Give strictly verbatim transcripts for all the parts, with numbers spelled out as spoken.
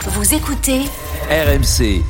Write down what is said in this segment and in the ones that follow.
Vous écoutez R M C.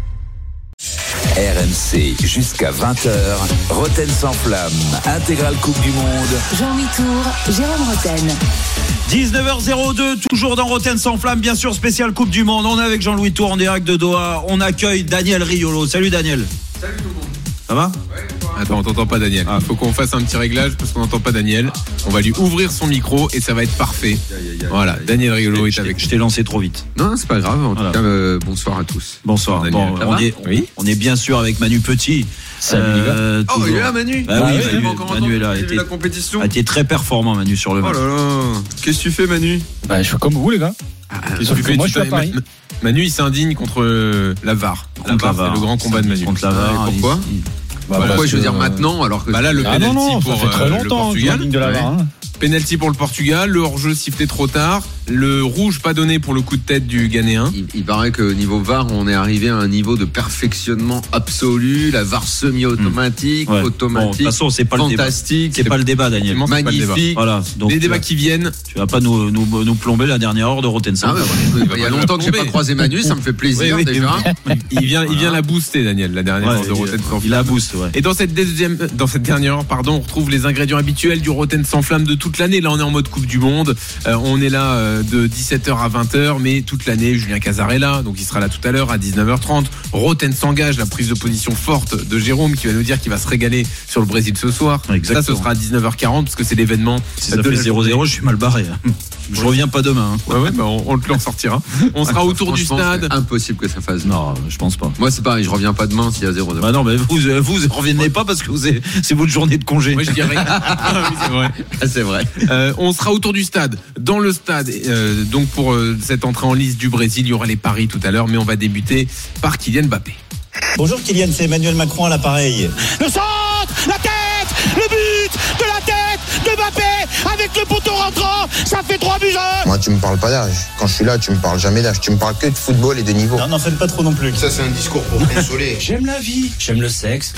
R M C jusqu'à vingt heures. Roten sans flamme. Intégrale Coupe du Monde. Jean-Louis Tour, Jérôme Roten. dix-neuf heures zéro deux, toujours dans Roten sans flamme, bien sûr, spécial Coupe du Monde. On est avec Jean-Louis Tour en direct de Doha. On accueille Daniel Riolo. Salut Daniel. Salut tout le monde. Ça va ? Ouais, attends, on t'entend pas Daniel. Il ah. faut qu'on fasse un petit réglage parce qu'on n'entend pas Daniel. On va lui ouvrir son micro et ça va être parfait. Aïe, aïe, aïe, voilà, aïe, Daniel Riolo est avec. Je t'ai lancé trop vite. Non, c'est pas grave. En voilà. tout cas, euh, bonsoir à tous. Bonsoir. Daniel. Bon, on, est, oui on est bien sûr avec Manu Petit. Salut euh, les gars. Oh, il est là, Manu. Bah, ah, oui, oui, Manu, Manu, Manu est là. A été, la compétition. A été très performant, Manu, sur le match. Oh là là. Qu'est-ce que tu fais, Manu ? Bah, je fais comme vous, les gars. Ah, tu fais, moi, je suis à Paris. Manu, il s'indigne contre la V A R. La V A R, c'est le grand combat de Manu. Contre la V A R. Pourquoi ? Bah, bah, pourquoi je veux dire maintenant alors que bah là le ah penalty non, non, pour ça fait très longtemps, le Portugal de la V A R, hein. Penalty pour le Portugal, le hors-jeu sifflé trop tard, le rouge pas donné pour le coup de tête du Ghanéen. Il, il paraît que niveau V A R, on est arrivé à un niveau de perfectionnement absolu, la V A R semi-automatique, mmh. ouais. automatique, bon, de toute façon, c'est pas fantastique, c'est pas le débat, Daniel. Magnifique. Voilà, donc les débats qui viennent. Tu vas pas nous, nous, nous plomber la dernière heure de Roten sans flamme. Ah ouais, il y a longtemps que j'ai pas croisé Manu, ça me fait plaisir oui, oui, déjà. Il vient, il vient la booster, Daniel, la dernière heure de Roten sans flamme. Il la booste, ouais. Et dans cette deuxième, dans cette dernière heure, pardon, on retrouve les ingrédients habituels du Roten sans flamme de toute l'année. Là, on est en mode Coupe du Monde. Euh, on est là euh, de dix-sept heures à vingt heures, mais toute l'année, Julien Cazarella, donc il sera là tout à l'heure à dix-neuf heures trente. Roten s'engage, la prise de position forte de Jérôme qui va nous dire qu'il va se régaler sur le Brésil ce soir. Exactement. Ça, ce sera à dix-neuf heures quarante parce que c'est l'événement. Si ça fait zéro zéro, je suis mal barré. Je reviens pas demain. Hein. Ouais, ouais, bah on, on te le ressortira. On sera autour du stade. C'est impossible que ça fasse. Non, je pense pas. Moi, c'est pareil, je reviens pas demain s'il y a zéro zéro. Bah non, mais vous, vous revenez pas parce que vous avez, c'est votre journée de congé. Moi, je dirais. Ah, oui, c'est vrai. Ah, c'est vrai. Euh, on sera autour du stade. Dans le stade, euh, donc pour euh, cette entrée en lice du Brésil, il y aura les paris tout à l'heure, mais on va débuter par Kylian Mbappé. Bonjour Kylian, c'est Emmanuel Macron à l'appareil. Le centre, la tête, le but de la tête de Mbappé avec le poteau rentrant, ça fait trois buts à un. Moi tu me parles pas d'âge, quand je suis là tu me parles jamais d'âge, tu me parles que de football et de niveau. Non, n'en faites pas trop non plus. Ça c'est un discours pour consoler. J'aime la vie, j'aime le sexe.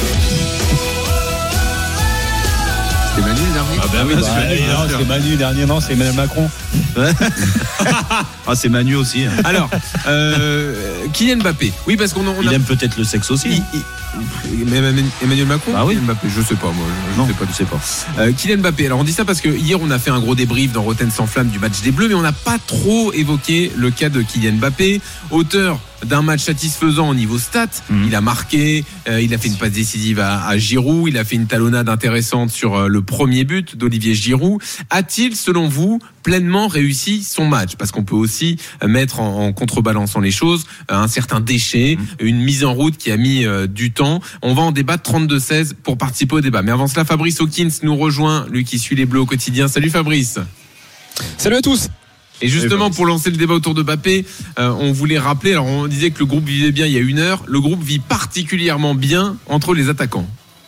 C'est Manu le dernier. Ah ben oui, bah, c'est, Manu, non, c'est Manu le dernier, non, c'est Emmanuel Macron. Ah, c'est Manu aussi. Hein. Alors, euh, Kylian Mbappé. Oui, parce qu'on on il a... aime peut-être le sexe aussi. Il, il... Emmanuel Macron. Ah oui, Mbappé. Je sais pas moi. Je non, sais pas. Je sais pas. Euh, Kylian Mbappé. Alors on dit ça parce que hier on a fait un gros débrief dans Roten sans flamme du match des Bleus, mais on n'a pas trop évoqué le cas de Kylian Mbappé, auteur d'un match satisfaisant au niveau stats. Mmh. Il a marqué, euh, il a fait une passe décisive à, à Giroud, il a fait une talonnade intéressante sur euh, le premier but d'Olivier Giroud. A-t-il, selon vous, pleinement réussi son match ? Parce qu'on peut aussi euh, mettre en, en contrebalançant les choses euh, un certain déchet, mmh. une mise en route qui a mis euh, du temps. On va en débattre trente-deux seize pour participer au débat. Mais avant cela, Fabrice Hawkins nous rejoint, lui qui suit les Bleus au quotidien. Salut Fabrice. Salut à tous. Et justement, pour lancer le débat autour de Mbappé, euh, on voulait rappeler, alors on disait que le groupe vivait bien il y a une heure, le groupe vit particulièrement bien entre les attaquants.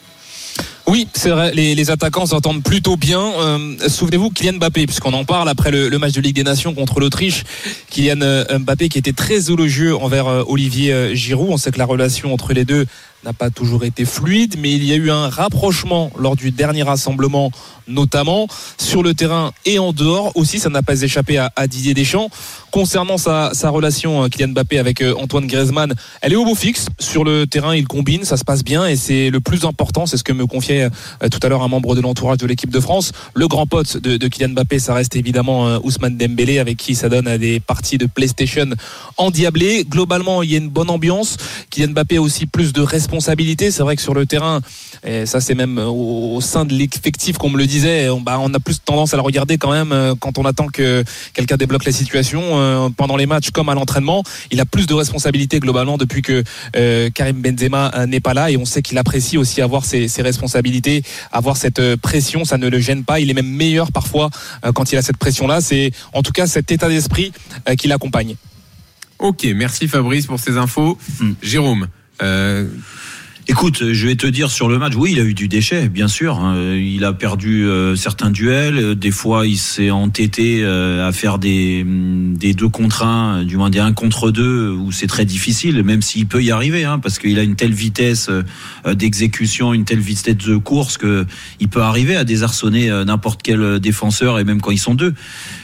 Oui, c'est vrai, les, les attaquants s'entendent plutôt bien. Euh, souvenez-vous, Kylian Mbappé, puisqu'on en parle après le, le match de Ligue des Nations contre l'Autriche, Kylian euh, Mbappé qui était très élogieux envers euh, Olivier euh, Giroud. On sait que la relation entre les deux n'a pas toujours été fluide, mais il y a eu un rapprochement lors du dernier rassemblement, notamment sur le terrain et en dehors aussi. Ça n'a pas échappé à, à Didier Deschamps. Concernant sa, sa relation, Kylian Mbappé avec Antoine Griezmann, elle est au beau fixe. Sur le terrain, il combine, ça se passe bien et c'est le plus important. C'est ce que me confiait euh, tout à l'heure un membre de l'entourage de l'équipe de France. Le grand pote de, de Kylian Mbappé, ça reste évidemment euh, Ousmane Dembélé, avec qui ça donne à des parties de PlayStation endiablées. Globalement, il y a une bonne ambiance. Kylian Mbappé a aussi plus de responsabilités. C'est vrai que sur le terrain, et ça c'est même au, au sein de l'effectif qu'on me le disait, on, bah, on a plus tendance à le regarder quand même euh, quand on attend que quelqu'un débloque la situation euh, pendant les matchs comme à l'entraînement. Il a plus de responsabilités globalement depuis que euh, Karim Benzema euh, n'est pas là, et on sait qu'il apprécie aussi avoir ses, ses responsabilités, avoir cette euh, pression, ça ne le gêne pas. Il est même meilleur parfois euh, quand il a cette pression-là. C'est en tout cas cet état d'esprit euh, qui l'accompagne. Ok, merci Fabrice pour ces infos. Mmh. Jérôme, euh... Écoute, je vais te dire sur le match, oui, il a eu du déchet, bien sûr. Il a perdu euh, certains duels. Des fois, il s'est entêté euh, à faire des, des deux contre un, du moins des un contre deux, où c'est très difficile, même s'il peut y arriver, hein, parce qu'il a une telle vitesse euh, d'exécution, une telle vitesse de course, qu'il peut arriver à désarçonner euh, n'importe quel défenseur, et même quand ils sont deux.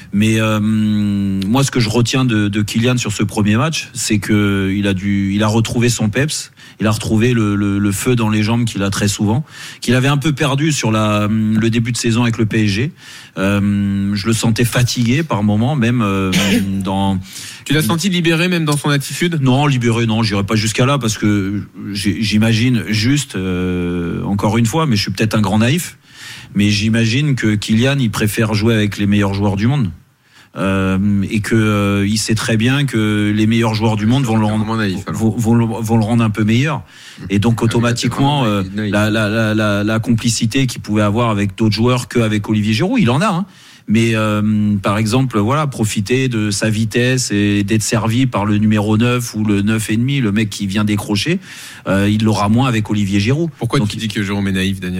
Mais euh, moi, ce que je retiens de, de Kylian sur ce premier match, c'est que il a dû, il a retrouvé son peps, il a retrouvé le, le, le feu dans les jambes qu'il a très souvent, qu'il avait un peu perdu sur la, le début de saison avec le P S G. Euh, je le sentais fatigué par moments, même euh, dans. Tu l'as senti libéré même dans son attitude ? Non, libéré, non, j'irai pas jusqu'à là parce que j'imagine juste, euh, encore une fois, mais je suis peut-être un grand naïf, mais j'imagine que Kylian, il préfère jouer avec les meilleurs joueurs du monde. Euh, et que euh, il sait très bien que les meilleurs joueurs du monde vont le rendre, naïf, vont, vont, vont le rendre un peu meilleur. Et donc automatiquement, euh, la, la, la, la, la complicité qu'il pouvait avoir avec d'autres joueurs qu'avec Olivier Giroud, il en a. Hein. Mais euh, par exemple, voilà, profiter de sa vitesse et d'être servi par le numéro neuf ou le neuf et demi, le mec qui vient décrocher, euh, il l'aura moins avec Olivier Giroud. Pourquoi donc, tu dis que Jérôme est naïf, Daniel ?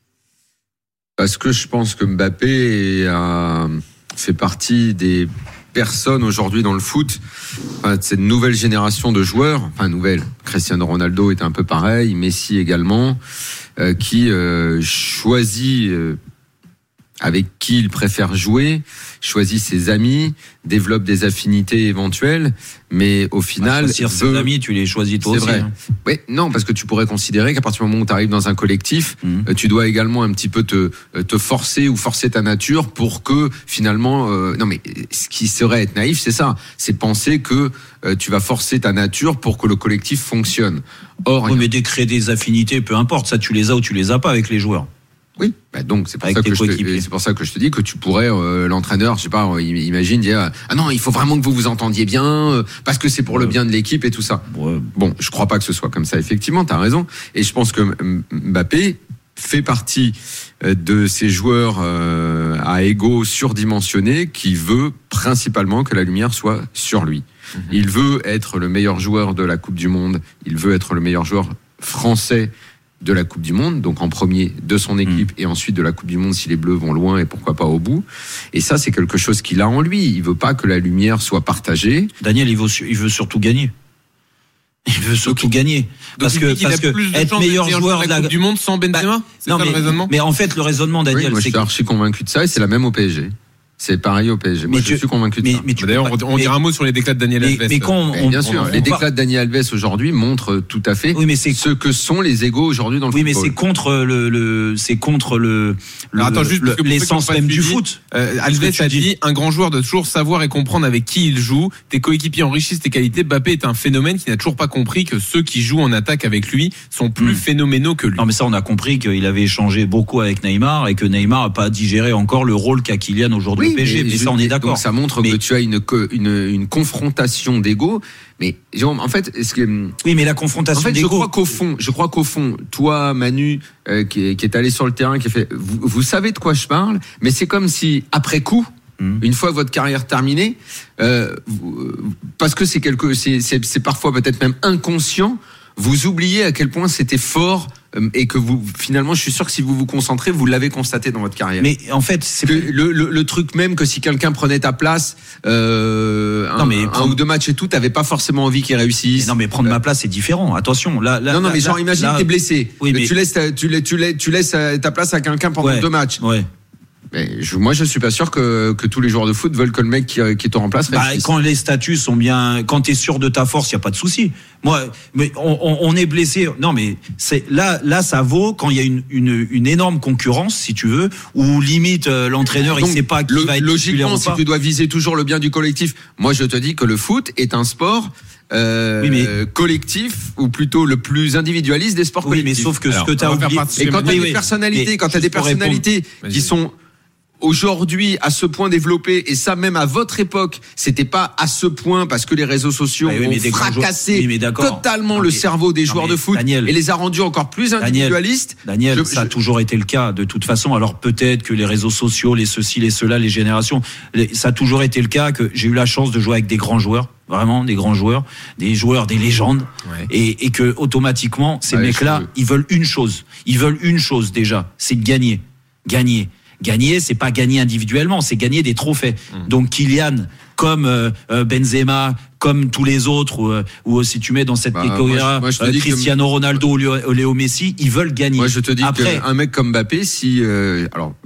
Parce que je pense que Mbappé a fait partie des personnes aujourd'hui dans le foot, enfin, cette nouvelle génération de joueurs, enfin nouvelle, Cristiano Ronaldo est un peu pareil, Messi également, euh, qui euh, choisit euh, avec qui il préfère jouer, choisit ses amis, développe des affinités éventuelles, mais au final... Bah, choisir veut... ses amis, tu les choisis toi c'est aussi. vrai. Hein. Oui, non, parce que tu pourrais considérer qu'à partir du moment où tu arrives dans un collectif, mmh. tu dois également un petit peu te, te forcer ou forcer ta nature pour que finalement... Euh, non, mais ce qui serait être naïf, c'est ça. C'est penser que euh, tu vas forcer ta nature pour que le collectif fonctionne. Or, oui, mais des créer des affinités, peu importe, ça tu les as ou tu les as pas avec les joueurs. Oui, bah donc c'est pour, ça que je te, c'est pour ça que je te dis que tu pourrais euh, l'entraîneur, je sais pas, euh, imagine dire ah non, il faut vraiment que vous vous entendiez bien euh, parce que c'est pour ouais. le bien de l'équipe et tout ça. Ouais. Bon, je crois pas que ce soit comme ça effectivement, tu as raison et je pense que Mbappé fait partie de ces joueurs euh, à ego surdimensionnés qui veut principalement que la lumière soit sur lui. Mm-hmm. Il veut être le meilleur joueur de la Coupe du monde, il veut être le meilleur joueur français de la Coupe du Monde, donc en premier de son équipe mmh. et ensuite de la Coupe du Monde si les Bleus vont loin et pourquoi pas au bout. Et ça, c'est quelque chose qu'il a en lui. Il veut pas que la lumière soit partagée. Daniel, il veut, il veut surtout gagner. Il veut surtout donc, gagner. Parce que, parce que être meilleur joueur de la Coupe du Monde sans Benzema, bah, c'est non, ça mais, le raisonnement. Mais en fait, le raisonnement, Daniel, oui, moi, c'est je suis archi convaincu de ça et c'est la même au P S G. C'est pareil au P S G. Moi, mais je tu, suis convaincu de mais, ça. Mais tu D'ailleurs, on, on dira un mot sur les déclats de Daniel Alves. Mais, mais quand on, on, bien sûr, on, les on déclats part... de Daniel Alves aujourd'hui montrent tout à fait oui, mais c'est... ce que sont les égos aujourd'hui dans le oui, football. Oui, mais c'est contre le, le c'est contre le, le attends, juste le, l'essence même du foot. Euh, Alves a dit un grand joueur doit toujours savoir et comprendre avec qui il joue. Tes coéquipiers enrichissent tes qualités. Mbappé est un phénomène qui n'a toujours pas compris que ceux qui jouent en attaque avec lui sont plus mmh. phénoménaux que lui. Non, mais ça, on a compris qu'il avait échangé beaucoup avec Neymar et que Neymar n'a pas digéré encore le rôle qu'a Kylian aujourd'hui oui, au P S G. Mais, mais ça, on est d'accord. Donc ça montre mais... que tu as une, une, une confrontation d'ego. Mais Jérôme, en fait, est-ce que oui, mais la confrontation en fait, d'ego. Je crois qu'au fond, je crois qu'au fond, toi, Manu, euh, qui, est, qui est allé sur le terrain, qui a fait, vous, vous savez de quoi je parle, mais c'est comme si après coup. Mmh. Une fois votre carrière terminée, euh, vous, parce que c'est quelque, c'est, c'est, c'est parfois peut-être même inconscient, vous oubliez à quel point c'était fort euh, et que vous, finalement, je suis sûr que si vous vous concentrez, vous l'avez constaté dans votre carrière. Mais en fait, c'est que le, le, le truc même que si quelqu'un prenait ta place, euh, non, un, mais prendre... un ou deux matchs et tout, t'avais pas forcément envie qu'il réussisse. Mais non, mais prendre euh... ma place, c'est différent. Attention, là, là non, non, là, mais genre, là, imagine là... t'es blessé, oui, mais... tu laisses, ta, tu laisses, tu laisses, tu laisses ta place à quelqu'un pendant ouais, deux matchs. Ouais. Mais je, moi, je suis pas sûr que, que tous les joueurs de foot veulent que le mec qui, qui te remplace bah, réussisse. Quand les statuts sont bien, quand t'es sûr de ta force, y a pas de souci. Moi, mais on, on, on est blessé. Non, mais c'est là, là, ça vaut quand il y a une, une, une énorme concurrence, si tu veux, où limite euh, l'entraîneur, donc, il sait pas qui le, va être logiquement, si tu dois viser toujours le bien du collectif, moi, je te dis que le foot est un sport. Euh, oui, mais... collectif ou plutôt le plus individualiste des sports oui, collectifs. Mais sauf que Alors, ce que tu as oublié, et quand tu as oui, des oui. personnalités, quand tu as des personnalités répondre. qui sont aujourd'hui à ce point développé, et ça même à votre époque, c'était pas à ce point parce que les réseaux sociaux oui, ont fracassé oui, totalement non, le mais, cerveau des non, joueurs de foot Daniel, et les a rendus encore plus individualistes. Daniel, Daniel je, ça je, a toujours été le cas de toute façon. Alors peut-être que les réseaux sociaux, les ceci, les cela, les générations, les, ça a toujours été le cas que j'ai eu la chance de jouer avec des grands joueurs. Vraiment des grands joueurs, des joueurs, des légendes, ouais. et, et que automatiquement ces ouais, mecs-là, ils veulent une chose, ils veulent une chose déjà, c'est de gagner, gagner. Gagner, c'est pas gagner individuellement, c'est gagner des trophées. Mmh. Donc Kylian, comme euh, Benzema, comme tous les autres, ou, ou si tu mets dans cette catégorie bah, euh, Cristiano que... Ronaldo ou Léo, Léo Messi, ils veulent gagner. Moi, je te dis Après, qu'un mec comme Mbappé, si euh, alors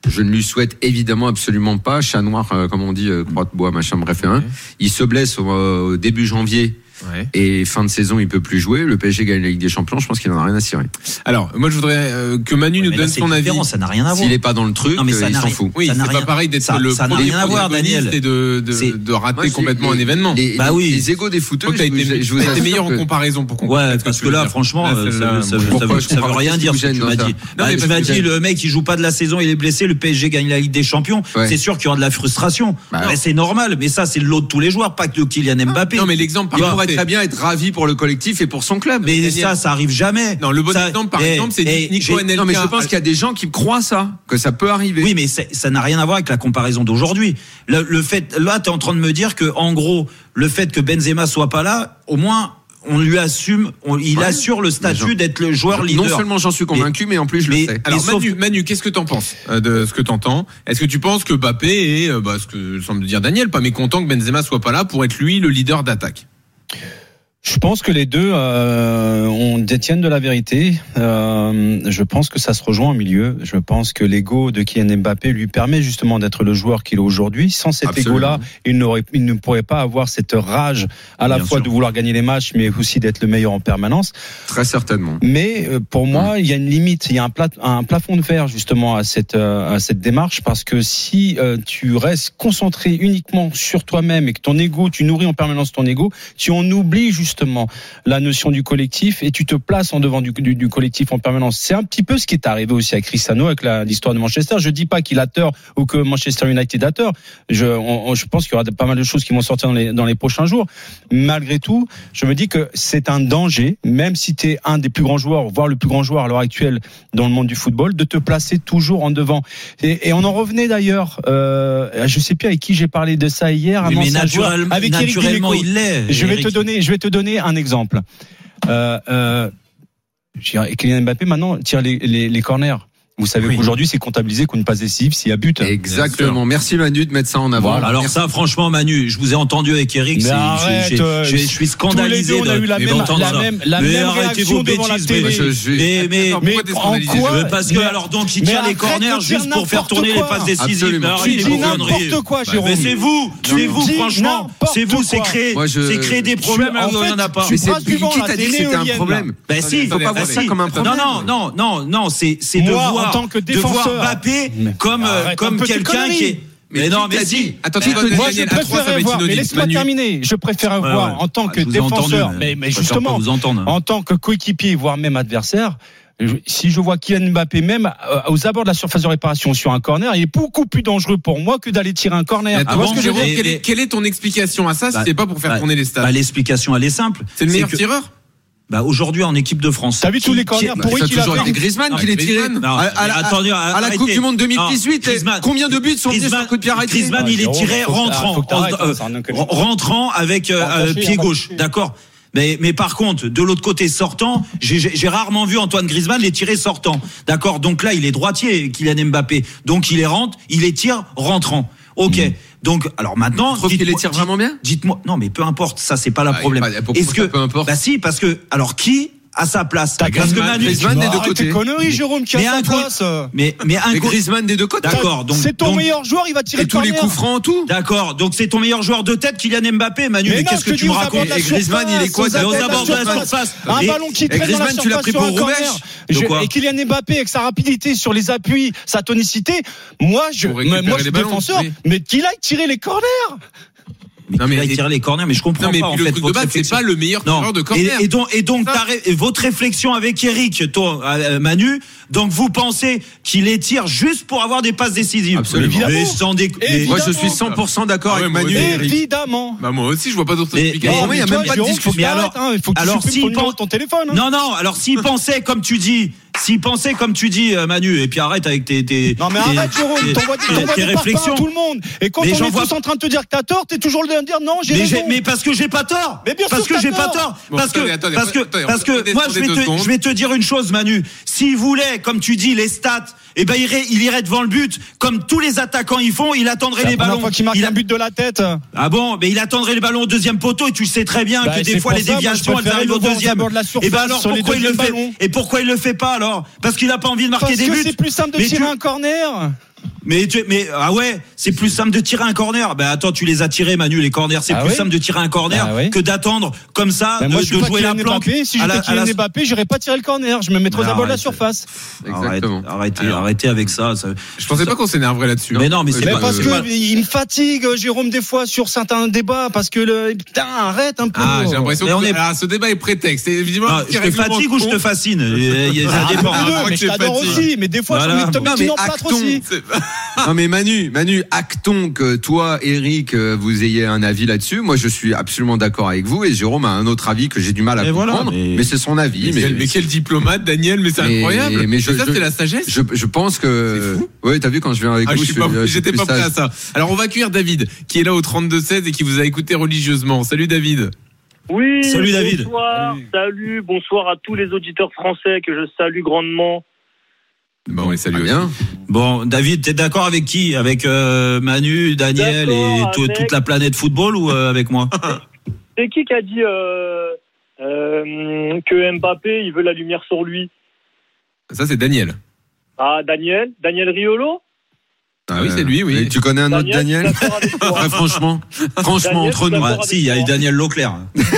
je ne lui souhaite évidemment absolument pas. Chat noir, euh, comme on dit, euh, croix de bois, machin, bref. Hein. Ouais. Il se blesse au, au début janvier. Ouais. Et fin de saison, il peut plus jouer. Le P S G gagne la Ligue des Champions. Je pense qu'il en a rien à cirer. Alors, moi, je voudrais euh, que Manu ouais, nous donne son avis. Ça n'a rien à voir. S'il est pas dans le truc, non, mais ça euh, il s'en fout. Oui, ça c'est pas pareil d'être ça, le ça n'a rien à voir, Daniel. Et de, de, de rater moi, complètement les, un événement. Les, bah oui. Les égos des footeux. Je été, je vous ai été meilleur en comparaison pour comprendre. Ouais, parce que là, franchement, ça veut rien dire ce que tu m'as dit. Tu m'as dit, le mec, il joue pas de la saison, il est blessé. Le P S G gagne la Ligue des Champions. C'est sûr qu'il y aura de la frustration. C'est normal. Mais ça, c'est le lot de tous les joueurs, pas que de Kylian Mbappé. Non, mais l'exemple, il pourrait très bien être ravi pour le collectif et pour son club. Mais Daniel. ça, ça arrive jamais. Non, le bon ça, exemple, par et, exemple, c'est et, Nico Anelka. Non, mais je pense qu'il y a des gens qui croient ça, que ça peut arriver. Oui, mais ça n'a rien à voir avec la comparaison d'aujourd'hui. Le, le fait, là, t'es en train de me dire que, en gros, le fait que Benzema soit pas là, au moins, on lui assume, on, il ouais, assure le statut d'être le joueur leader. Non seulement j'en suis convaincu, mais, mais en plus je mais, le sais. Alors Manu, sauf... Manu, qu'est-ce que t'en penses de ce que t'entends? Est-ce que tu penses que Mbappé est, bah, ce que semble dire Daniel, pas mécontent que Benzema soit pas là pour être lui le leader d'attaque? Je pense que les deux euh, on détiennent de la vérité. Euh, je pense que ça se rejoint au milieu. Je pense que l'ego de Kylian Mbappé lui permet justement d'être le joueur qu'il est aujourd'hui. Sans cet Absolument. ego-là, il, n'aurait, il ne pourrait pas avoir cette rage à la Bien fois sûr. de vouloir gagner les matchs, mais aussi d'être le meilleur en permanence. Très certainement. Mais pour moi, mmh. il y a une limite, il y a un, plat, un plafond de verre justement à cette, à cette démarche, parce que si euh, tu restes concentré uniquement sur toi-même et que ton ego, tu nourris en permanence ton ego, tu en oublies justement justement la notion du collectif et tu te places en devant du, du, du collectif en permanence. C'est un petit peu ce qui est arrivé aussi à Cristiano avec la, l'histoire de Manchester. Je dis pas qu'il a tort ou que Manchester United a tort. Je, on, je pense qu'il y aura pas mal de choses qui vont sortir dans les, dans les prochains jours. Malgré tout, je me dis que c'est un danger, même si tu es un des plus grands joueurs, voire le plus grand joueur à l'heure actuelle dans le monde du football, de te placer toujours en devant. Et, et on en revenait d'ailleurs, euh, je sais plus avec qui j'ai parlé de ça hier, oui, mais naturel, avec naturellement il l'est. Je vais Eric. te donner, je vais te donner un exemple. Euh, euh, Kylian Mbappé maintenant tire les, les, les corners. Vous savez oui. qu'aujourd'hui, c'est comptabilisé qu'une passe décisive s'il y a but. Exactement. Merci Manu de mettre ça en avant. Voilà. Alors Merci. ça, franchement, Manu, je vous ai entendu avec Eric. Mais c'est, arrête, j'ai, j'ai, je suis scandalisé. Tous les deux, on a eu la même, la même, la mais même réaction devant la télé. Mais, mais, mais, mais en quoi? Parce que alors donc il tire les corners juste pour faire tourner les passes décisives. Tu dis n'importe quoi, Jérôme. Mais c'est vous, c'est vous, franchement, c'est vous, c'est créer, c'est créer des problèmes là où il n'y en a pas. Mais c'est qui t'a dit que c'était un problème? Ben si, faut pas voir ça comme un problème. Non, non, non, non, c'est c'est de voir, en tant que défenseur. Mbappé comme Arrête, comme quelqu'un qui est mais, mais non mais si attends moi je préférais voir mais laisse-moi terminer je préfère ouais, voir ouais. en tant que ah, défenseur entendu, mais, mais justement en tant que coéquipier voire même adversaire si je vois Kylian Mbappé même aux abords de la surface de réparation sur un corner, il est beaucoup plus dangereux pour moi que d'aller tirer un corner. Ah, bon, Jérôme, quelle, est, quelle est ton explication à ça bah, si c'est pas pour faire bah, tourner les stats? Bah, l'explication elle est simple. C'est le meilleur que... tireur. Bah aujourd'hui en équipe de France. T'as vu tous les corners pourris qu'il a toujours été Griezmann qui les tirait à la Coupe du Monde deux mille dix-huit. Combien de buts sont venus sur coup de pied arrêté? Griezmann il est tiré rentrant, rentrant avec pied gauche, d'accord. Mais, mais par contre, de l'autre côté sortant, j'ai, j'ai rarement vu Antoine Griezmann les tirer sortant, d'accord. Donc là il est droitier, Kylian Mbappé, donc il les rentre, il les tire rentrant. Ok. Mmh. Donc, alors maintenant, dites-moi, qu'il les tire vraiment bien. Dites-moi, non, mais peu importe, ça c'est pas le ah, problème. Pas, Est-ce que, peu importe. Bah si, parce que, alors qui à sa place? T'as parce Griezmann, que Manu, Griezmann des deux côtés. Conneries, Jérôme, qui a sa place. Mais, mais un Griezmann des deux côtés. D'accord. Donc, c'est ton donc, meilleur joueur, il va tirer et tous les coups francs, tout. D'accord. Donc c'est ton meilleur joueur de tête, Kylian Mbappé, Manu. Mais, mais non, qu'est-ce que tu me racontes? Et Griezmann, il est quoi? Aux abords de la surface. Un ballon qui traîne dans la surface. Tu l'as pris pour Roubaix. Et Kylian Mbappé, avec sa rapidité sur les appuis, sa tonicité, moi, je, moi, je suis défenseur, mais qu'il aille tirer les corners. Mais non, mais il tire les corners, mais je comprends non, mais pas en le fait. Truc de base, c'est pas le meilleur tireur de corner. Et, et donc, et donc et votre réflexion avec Eric, toi, euh, Manu, donc vous pensez qu'il les tire juste pour avoir des passes décisives? Absolument. Mais sans déc... Moi, je suis cent pour cent d'accord ah ouais, avec Manu. Évidemment. Bah moi aussi, je vois pas d'autres explications. Il y a même pas de discussion. Mais alors, il faut que tu supprimes ton téléphone. Non, non. Alors, s'il pensait, comme tu dis. S'il pensait comme tu dis Manu et puis arrête avec tes tes non mais tes, arrête Jérôme tes, t'envoies des, t'envoies des réflexions à tout le monde et quand mais on est tous vois... en train de te dire que t'as tort t'es toujours le de dire non j'ai mais raison j'ai, mais parce que j'ai pas tort mais bien parce sûr que j'ai tort. pas tort bon, parce, attendez, que, attendez, parce que attendez, parce que parce que moi je vais te je vais te dire une chose Manu, s'il voulait comme tu dis les stats eh ben il irait, il irait devant le but comme tous les attaquants ils font, il attendrait c'est les ballons. Fois qu'il marque il a... un but de la tête. Ah bon, mais il attendrait les ballons au deuxième poteau et tu sais très bien bah, que des fois les déviations elles arrivent au deuxième. Et ben alors pourquoi il le fait? Et pourquoi il le fait pas alors? Parce qu'il a pas envie de marquer des buts. C'est plus simple de tirer un corner. Mais tu, mais ah ouais, c'est plus simple de tirer un corner. Ben attends, tu les as tirés, Manu, les corners. C'est ah plus oui simple de tirer un corner ah oui que d'attendre comme ça, ben de, moi, je de jouer la planque. Mbappé, si j'étais Kylian la... Mbappé, j'aurais pas tiré le corner. Je me mettrais à bord de la surface. Exactement. Arrêtez, Alors, arrêtez avec ça. ça je pensais ça... pas qu'on s'énerverait là-dessus. Mais non, mais c'est mais pas, parce euh, que pas... il me fatigue, Jérôme, des fois sur certains débats, parce que le putain, arrête un peu. Ah, j'ai l'impression que est... ah, ce débat est prétexte. Évidemment, ah, je te fatigue ou je te fascine. Ça dépend. Mais je t'adore aussi, mais des fois je me mets en plâtre aussi. Non mais Manu, Manu, actons que toi, Eric, vous ayez un avis là-dessus. Moi, je suis absolument d'accord avec vous, et Jérôme a un autre avis que j'ai du mal à mais comprendre. Voilà, mais... mais c'est son avis. Mais, mais, mais quel diplomate, Daniel. Mais c'est mais, incroyable. Mais je, ça, c'est la sagesse. Je, je pense que. Oui, t'as vu quand je viens avec ah, vous. Je suis pas, je, j'étais pas prêt à ça. Alors, on va accueillir David, qui est là au trente-deux seize et qui vous a écouté religieusement. Salut David. Oui. Salut David. Bonsoir. Salut. Salut. Bonsoir à tous les auditeurs français que je salue grandement. Bon, oui, salut. Bien. Bon, David, t'es d'accord avec qui? Avec euh, Manu, Daniel et tout, avec... toute la planète football ou euh, avec moi? C'est qui qui a dit euh, euh, que Mbappé, il veut la lumière sur lui? Ça, c'est Daniel. Ah, Daniel Daniel Riolo? Ah oui, c'est lui, oui. Et tu connais un autre Daniel, Daniel ah, franchement, franchement, Daniel, entre nous. Ah, si, il y a eu Daniel Leclerc.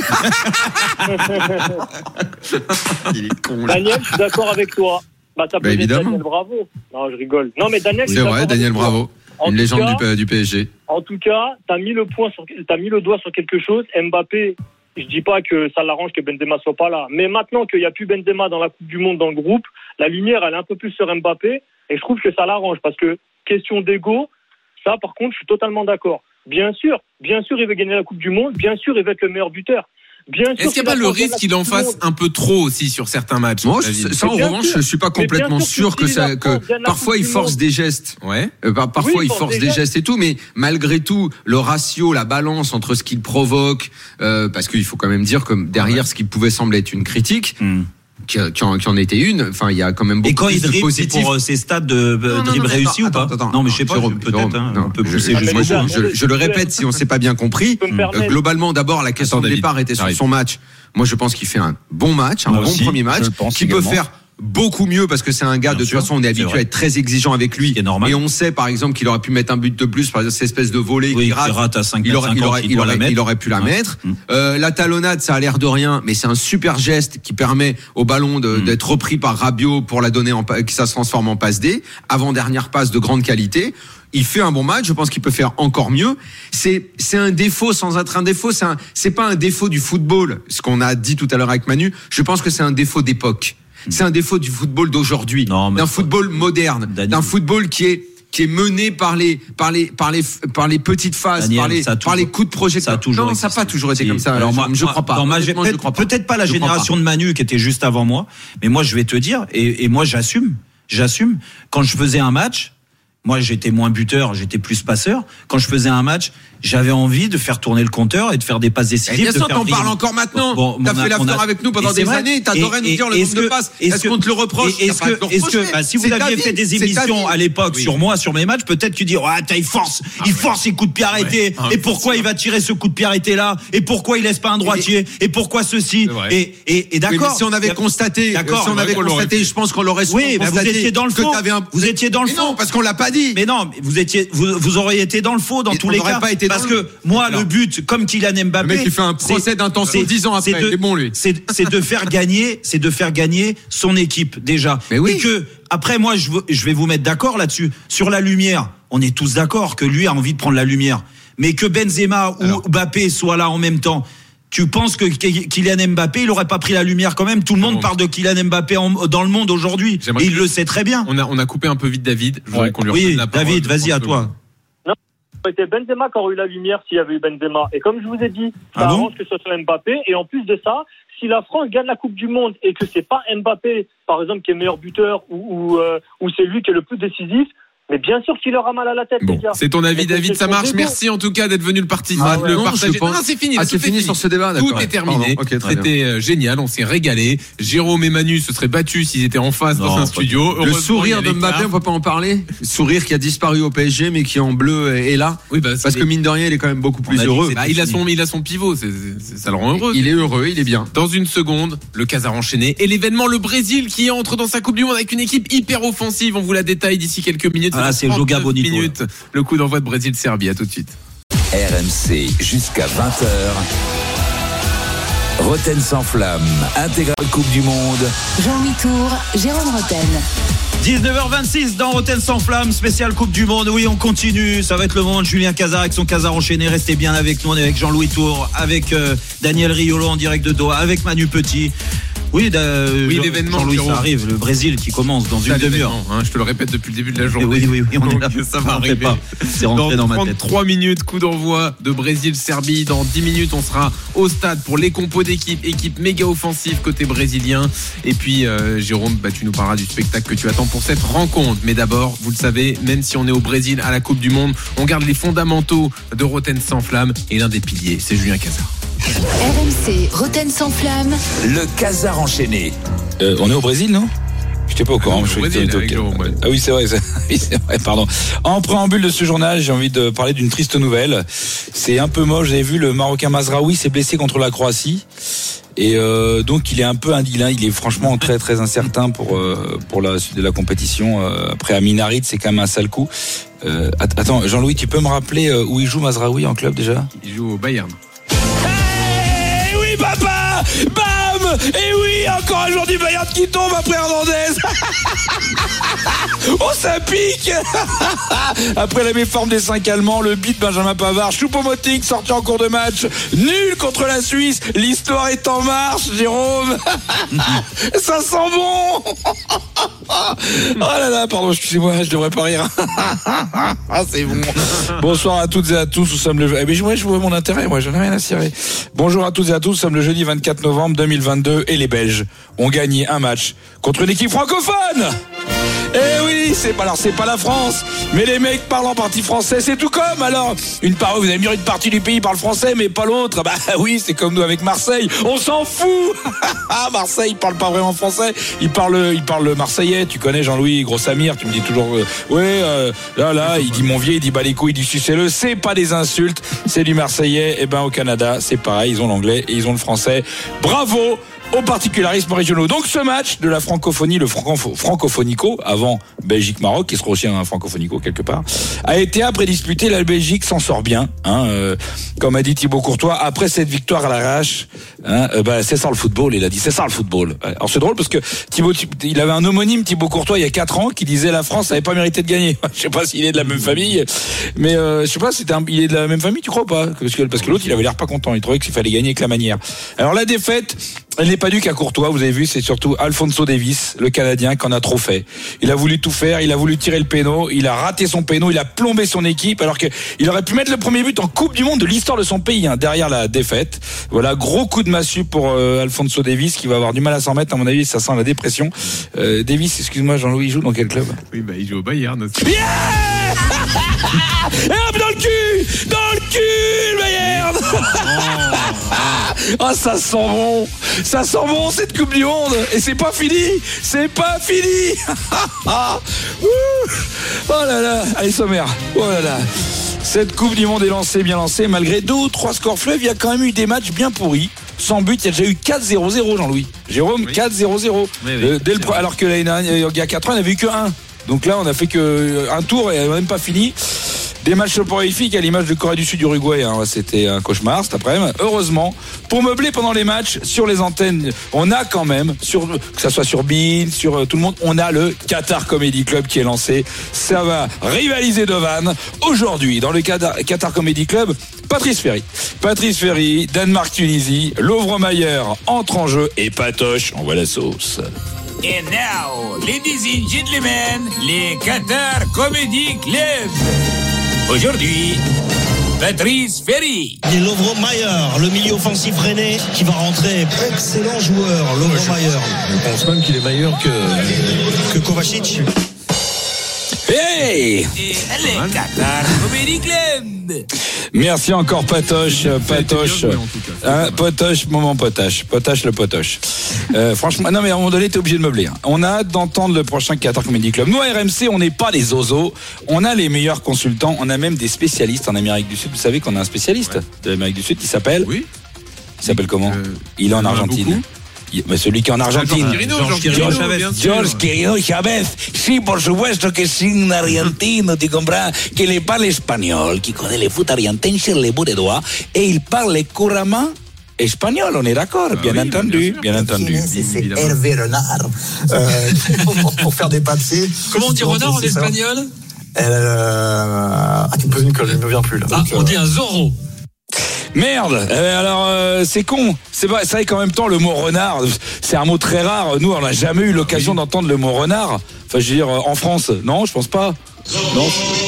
Il est con. Daniel, je suis d'accord avec toi. Bah, t'as bah, évidemment. Daniel Bravo. Non, je rigole. Non, mais Daniel. C'est vrai, Daniel Bravo. Une légende cas, du, du P S G. En tout cas, t'as mis le point sur, t'as mis le doigt sur quelque chose. Mbappé, je dis pas que ça l'arrange que Benzema soit pas là. Mais maintenant qu'il y a plus Benzema dans la Coupe du Monde dans le groupe, la lumière, elle est un peu plus sur Mbappé. Et je trouve que ça l'arrange parce que, question d'ego, ça, par contre, je suis totalement d'accord. Bien sûr, bien sûr, il veut gagner la Coupe du Monde. Bien sûr, il veut être le meilleur buteur. Bien sûr. Est-ce qu'il n'y a pas le risque qu'il en fasse un peu trop aussi sur certains matchs? Moi, ça, en revanche, sûr. je suis pas complètement sûr, sûr que ça, que parfois il force des gestes. Ouais. Euh, parfois oui, il force, force des gestes. gestes et tout, mais malgré tout, le ratio, la balance entre ce qu'il provoque, euh, parce qu'il faut quand même dire que derrière ouais. ce qui pouvait sembler être une critique. Mm. Qui, qui, en, qui en était une. Enfin, il y a quand même beaucoup et quand plus il dribble, de positifs. C'est pour ces stades de non, dribble non, réussi ou pas? Attends, non, mais je sais pas. Jérôme, peut-être hein, un peu pousser. Je, je, je, je le répète, si on s'est pas bien compris. Euh, globalement, d'abord, la question Attends, de départ était sur son match. Moi, je pense qu'il fait un bon match, un Moi bon aussi, premier match, qui peut faire beaucoup mieux parce que c'est un gars, bien de sûr, toute façon, on est habitué à être très exigeant avec lui. Et on sait, par exemple, qu'il aurait pu mettre un but de plus, par exemple, cette espèce de volée oui, qui rate. rate à cinq, il aurait, il aurait, il aurait, il aurait pu la ouais. mettre. Mmh. Euh, la talonnade, ça a l'air de rien, mais c'est un super geste qui permet au ballon de, mmh. d'être repris par Rabiot pour la donner en, que ça se transforme en passe D. Avant-dernière passe de grande qualité. Il fait un bon match, je pense qu'il peut faire encore mieux. C'est, c'est un défaut sans être un défaut. C'est un, c'est pas un défaut du football, ce qu'on a dit tout à l'heure avec Manu. Je pense que c'est un défaut d'époque. C'est un défaut du football d'aujourd'hui, non, d'un football moderne, Daniel. d'un football qui est qui est mené par les par les par les par les petites phases, Daniel, par les toujours, par les coups de projecteur. Non, ça n'a pas toujours été comme ça. Alors moi, je, je crois pas. Non, moi, peut-être, je crois pas. Peut-être pas la je génération de Manu qui était juste avant moi, mais moi je vais te dire et, et moi j'assume, j'assume quand je faisais un match. Moi, j'étais moins buteur, j'étais plus passeur. Quand je faisais un match, j'avais envie de faire tourner le compteur et de faire des passes décisives. Bien sûr, t'en parles encore maintenant. Bon, t'as fait l'after avec nous pendant des années. T'adorais nous dire le nombre de passes. Est-ce qu'on te le reproche? Est-ce que, est-ce que, bah, si vous aviez fait des émissions à l'époque sur moi, sur mes matchs, peut-être tu dis, ouais, il force, il force ses coups de pied arrêtés. Et pourquoi il va tirer ce coup de pied arrêté là? Et pourquoi il laisse pas un droitier? Et pourquoi ceci? Et, et, et d'accord. Si on avait constaté, si on avait constaté, je pense qu'on l'aurait oui, vous étiez dans le faux. Vous étiez dans le faux. Non, parce qu'on l'a pas dit. Mais non, vous étiez, vous, vous auriez été dans le faux dans tous les cas. Parce que moi, le but, comme Kylian Mbappé, le mec qui fait un procès d'intention dix ans après, c'est de, il est bon lui. C'est, c'est de faire gagner, c'est de faire gagner son équipe déjà. Mais oui. Et que après moi, je, je vais vous mettre d'accord là-dessus. Sur la lumière, on est tous d'accord que lui a envie de prendre la lumière, mais que Benzema Alors. ou Mbappé soient là en même temps. Tu penses que Kylian Mbappé, il aurait pas pris la lumière quand même? Tout le monde parle de Kylian Mbappé en, dans le monde aujourd'hui. Et il le sait très bien. On a, on a coupé un peu vite David. Je ouais. qu'on lui oui, la parole, David, vas-y à toi. Non, c'était Benzema qui aurait eu la lumière s'il y avait eu Benzema. Et comme je vous ai dit, ça ah arrange bon que ce soit Mbappé. Et en plus de ça, si la France gagne la Coupe du Monde et que c'est pas Mbappé, par exemple, qui est meilleur buteur ou, ou, euh, ou c'est lui qui est le plus décisif, mais bien sûr qu'il aura mal à la tête, bon, les gars. C'est ton avis, David, ça marche. Merci en tout cas d'être venu le parti. Ah, ouais, le non, partager. Pense... Non, c'est fini. Ah, c'est fini, fini sur ce débat. Tout est terminé. Okay, C'était euh, génial. On s'est régalé. Jérôme et Manu se seraient battus s'ils étaient en face non, dans un studio. Le sourire de Mbappé, on peut pas en parler. Le sourire qui a disparu au P S G, mais qui en bleu est là. Oui, bah, parce que mine de rien, il est quand même beaucoup plus heureux. Bah, il a son, il a son pivot. C'est, c'est, ça le rend heureux. Il est heureux, il est bien. Dans une seconde, le Qatar enchaîné et l'événement, le Brésil qui entre dans sa Coupe du Monde avec une équipe hyper offensive. On vous la détaille d'ici quelques minutes. Ah, c'est Joga Bonito. Minutes, le coup d'envoi de Brésil-Serbie. À tout de suite. R M C jusqu'à vingt heures. Roten sans flamme, intégrale Coupe du Monde. Jean-Louis Tour, Jérôme Roten. dix-neuf heures vingt-six dans Roten sans flamme, spécial Coupe du Monde. Oui, on continue. Ça va être le moment de Julien Cazard avec son Cazard enchaîné. Restez bien avec nous. On est avec Jean-Louis Tour, avec euh, Daniel Riolo en direct de Doha, avec Manu Petit. Oui, euh, oui Jean, l'événement, Jean-Louis, ça arrive. Le Brésil qui commence dans une demi-heure. Hein, je te le répète depuis le début de la journée. Oui, oui, oui. On est là. Ça va arriver. Pas. C'est rentré dans, dans ma tête. trente-trois minutes, coup d'envoi de Brésil-Serbie. Dans dix minutes, on sera au stade pour les compos d'équipe. Équipe méga offensive côté brésilien. Et puis, euh, Jérôme, bah, tu nous parleras du spectacle que tu attends pour cette rencontre. Mais d'abord, vous le savez, même si on est au Brésil à la Coupe du Monde, on garde les fondamentaux de Roten sans flamme. Et l'un des piliers, c'est Julien Cazard. R M C, Roten sans flamme. Le Cazard enchaîné. Euh, on est au Brésil, non? Je n'étais pas au courant. Ah, je Brésil, suis... okay. Ah oui, c'est vrai, c'est... Oui, c'est vrai. Pardon. En préambule de ce journal, j'ai envie de parler d'une triste nouvelle. C'est un peu moche. Vous avez vu, le Marocain Mazraoui s'est blessé contre la Croatie. Et euh, donc il est un peu indilin, il est franchement très très incertain pour euh, pour la suite de la compétition. Euh, après Amin Harit, c'est quand même un sale coup. Euh, attends, Jean-Louis, tu peux me rappeler euh, où il joue Mazraoui en club déjà? Il joue au Bayern. Hey, oui papa, bam, et oui, encore un jour du Bayern qui tombe après Hernandez. Oh, ça pique. Après la méforme des cinq Allemands, le beat Benjamin Pavard, Choupo-Moting sorti en cours de match, nul contre la Suisse. L'histoire est en marche, Jérôme. Ça sent bon. Oh là là, pardon, excusez-moi, je devrais pas rire. Ah, c'est bon. Bonsoir à toutes et à tous, nous sommes le... Eh bien, ouais, je vois mon intérêt, moi, j'en ai rien à cirer. Bonjour à toutes et à tous, nous sommes le jeudi vingt-quatre novembre deux mille vingt-deux et les Belges ont gagné un match contre une équipe francophone. Eh oui, c'est pas, alors c'est pas la France, mais les mecs parlent en partie français, c'est tout comme. Alors, une part, vous allez me dire une partie du pays parle français, mais pas l'autre. Bah oui, c'est comme nous avec Marseille, on s'en fout. Marseille, il parle pas vraiment français, il parle, il parle marseillais. Tu connais Jean-Louis, gros Samir, tu me dis toujours, euh, ouais, euh, là, là, il dit mon vieux, il dit bah les couilles, il dit sucez-le. C'est pas des insultes, c'est du marseillais. Et ben au Canada, c'est pareil, ils ont l'anglais et ils ont le français. Bravo aux particularismes régionaux. Donc ce match de la francophonie, le franco- francophonico, avant Belgique-Maroc, qui sera aussi un francophonico quelque part, a été après disputé. La Belgique s'en sort bien, hein, euh, comme a dit Thibaut Courtois, après cette victoire à l'arrache, hein, euh, bah, c'est ça le football, il a dit, c'est ça le football. Alors c'est drôle parce que Thibaut, il avait un homonyme, Thibaut Courtois, il y a quatre ans, qui disait la France n'avait pas mérité de gagner. Je sais pas s'il est de la même famille, mais euh, je sais pas, c'était un, il est de la même famille, tu crois ou pas? Parce que, parce que l'autre, il avait l'air pas content, il trouvait qu'il fallait gagner avec la manière. Alors la défaite, elle n'est pas due qu'à Courtois, vous avez vu, c'est surtout Alphonso Davies, le Canadien, qui en a trop fait. Il a voulu tout faire, il a voulu tirer le péno, il a raté son péno, il a plombé son équipe, alors qu'il aurait pu mettre le premier but en Coupe du Monde de l'histoire de son pays, hein, derrière la défaite. Voilà, gros coup de massue pour euh, Alphonso Davies, qui va avoir du mal à s'en mettre, à mon avis, ça sent la dépression. Euh, Davies, excuse-moi, Jean-Louis, il joue dans quel club? Oui, bah il joue au Bayern aussi. Yeah. Et hop, dans le cul, dans le cul, le Bayern. Ah, ça sent bon, ça sent bon cette Coupe du Monde. Et c'est pas fini, c'est pas fini. Oh là là, allez sommaire. Oh là là. Cette Coupe du Monde est lancée, bien lancée, malgré deux ou trois scores fleuves. Il y a quand même eu des matchs bien pourris. Sans but, il y a déjà eu quatre zéro zéro, Jean-Louis. Jérôme, oui. quatre zéro zéro. Oui, oui, euh, dès le, alors que l'année dernière, il y a quatre ans, on n'avait eu que un. Donc là, on a fait que un tour et on n'a même pas fini. Des matchs soporifiques à l'image de Corée du Sud, Uruguay, hein. C'était un cauchemar cet après-midi. Heureusement, pour meubler pendant les matchs, sur les antennes, on a quand même, sur, que ça soit sur Bein, sur euh, tout le monde, on a le Qatar Comedy Club qui est lancé. Ça va rivaliser de vannes. Aujourd'hui, dans le Qatar, Qatar Comedy Club, Patrice Ferry. Patrice Ferry, Danemark-Tunisie, Lovre-Mayer entre en jeu et Patoche envoie la sauce. And now, ladies and gentlemen, les Qatar Comedy Club. Aujourd'hui, Patrice Ferry. Et Lovre-Mayer, le milieu offensif rennais qui va rentrer. Excellent joueur, Lovre-Mayer. Je pense même qu'il est meilleur que, que Kovacic. Hey! Et les Qatar Comedy Club. Merci encore Patoche, Patoche, hein, Potoche, moment potache, potache le potoche. Euh, franchement, non mais à un moment donné, t'es obligé de meubler. Hein. On a hâte d'entendre le prochain Qatar Comedy Club. Nous à R M C, on n'est pas des zozos. On a les meilleurs consultants. On a même des spécialistes en Amérique du Sud. Vous savez qu'on a un spécialiste ouais. de l'Amérique du Sud qui s'appelle. Oui. Il s'appelle comment? euh, Il est en Argentine. Mais celui qui est en Argentine. George Quirino, George Quirino Chavez. Sí, por supuesto que es un argentino, tu comprends, que le parle espagnol, qui connaît le foot argentin sur les bouts des doigts, et il parle couramment espagnol, on est d'accord, ah bien oui, entendu, bien, bien entendu. C'est, c'est Hervé Renard, euh, pour, pour faire des papiers. Comment on dit renard en espagnol? euh, Ah, tu me poses une colle, je ne me viens plus là. Ah, donc, on euh... dit un Zorro. Merde, euh, alors euh, c'est con. C'est pas, c'est vrai qu'en même temps le mot renard, c'est un mot très rare. Nous, on n'a jamais eu l'occasion oui. d'entendre le mot renard. Enfin, je veux dire, en France, non, je pense pas. Non.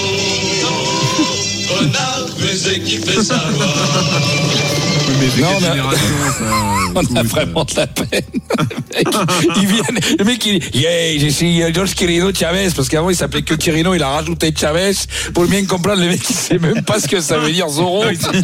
Renard, mais qui fait savoir. Non, on a, on a vraiment de la peine. Le mec, il vient, le mec, il dit, yeah, je suis George Quirino Chavez, parce qu'avant, il s'appelait que Quirino, il a rajouté Chavez. Pour bien comprendre, le mec, il sait même pas ce que ça veut dire Zorro.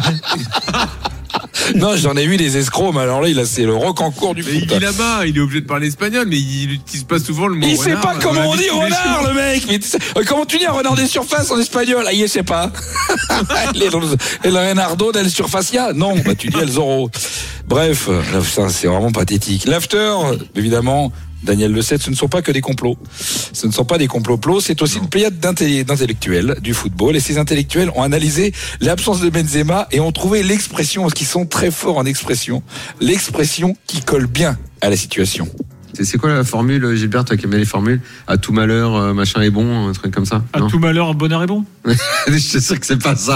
Non, j'en ai vu des escrocs, mais alors là, il a, c'est le rock en cours du foot. Il est là-bas, il est obligé de parler espagnol, mais il n'utilise pas souvent le mot il renard. Il sait pas comment on dit renard, le mec. Mais comment tu dis un renard des surfaces en espagnol? Ah, il sait pas. El renardo del surfacia? Non, bah tu dis El Zorro. Bref, ça, c'est vraiment pathétique. L'after, évidemment. Daniel Le Sept, ce ne sont pas que des complots. Ce ne sont pas des complots, c'est aussi non. une pléiade d'intellectuels du football. Et ces intellectuels ont analysé l'absence de Benzema et ont trouvé l'expression, parce qu'ils sont très forts en expression, l'expression qui colle bien à la situation. C'est, c'est quoi la formule, Gilbert, toi qui aimais les formules? À tout malheur, euh, machin est bon, un truc comme ça? À non tout malheur, bonheur est bon? Je suis sûr que c'est pas ça.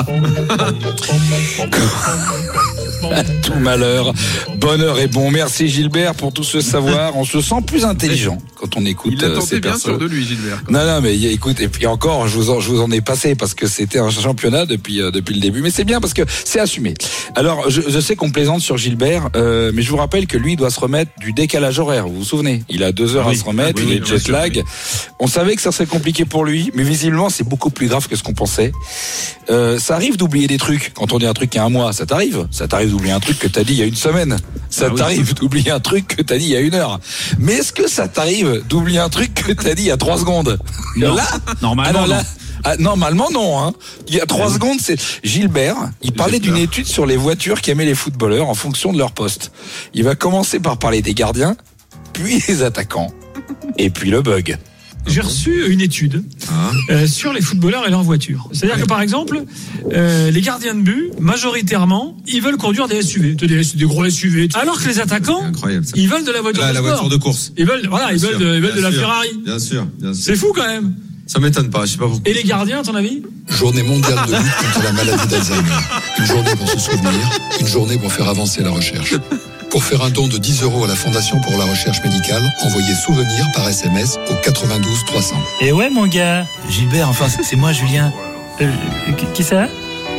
À tout malheur, bonheur est bon. Merci Gilbert pour tout ce savoir. On se sent plus intelligent quand on écoute Il a tenté ces bien personnes. sûr de lui, Gilbert. Non, non, mais écoute, et puis encore, je vous en, je vous en ai passé parce que c'était un championnat depuis euh, depuis le début. Mais c'est bien parce que c'est assumé. Alors, je, je sais qu'on plaisante sur Gilbert, euh, mais je vous rappelle que lui doit se remettre du décalage horaire. Vous vous souvenez? Il a deux heures ah oui. à se remettre. Ah oui, il est jet lag. Oui. On savait que ça serait compliqué pour lui, mais visiblement, c'est beaucoup plus grave que ce qu'on pensait. Euh, ça arrive d'oublier des trucs. Quand on dit un truc il y a un mois, ça t'arrive. Ça t'arrive d'oublier un truc que t'as dit il y a une semaine. Ça ah t'arrive oui. d'oublier un truc que t'as dit il y a une heure. Mais est-ce que ça t'arrive d'oublier un truc que t'as dit il y a trois secondes? Non. Là, normalement, alors là, non. Ah, normalement non. Hein. Il y a trois secondes, c'est Gilbert. Il parlait d'une étude sur les voitures qu'aimaient les footballeurs en fonction de leur poste. Il va commencer par parler des gardiens, puis les attaquants, et puis le bug. J'ai reçu une étude ah. euh, sur les footballeurs et leurs voitures. C'est-à-dire ouais. que par exemple, euh, les gardiens de but, majoritairement, ils veulent conduire des S U V, des, des gros S U V. Alors que les attaquants, ils veulent de la voiture Là, de la sport. voiture de course. Ils veulent, voilà, ils bien veulent sûr, de, ils veulent de la sûr, Ferrari. Bien sûr, bien sûr. C'est fou quand même. Ça m'étonne pas, je sais pas pourquoi. Et les gardiens, à ton avis? Journée mondiale de lutte contre la maladie d'Alzheimer. Une journée pour se souvenir, une journée pour faire avancer la recherche. Pour faire un don de dix euros à la Fondation pour la recherche médicale, envoyez souvenir par S M S au quatre-vingt-douze trois cents. Et ouais, mon gars, Gilbert, enfin, c'est moi, Julien. Euh, qui ça?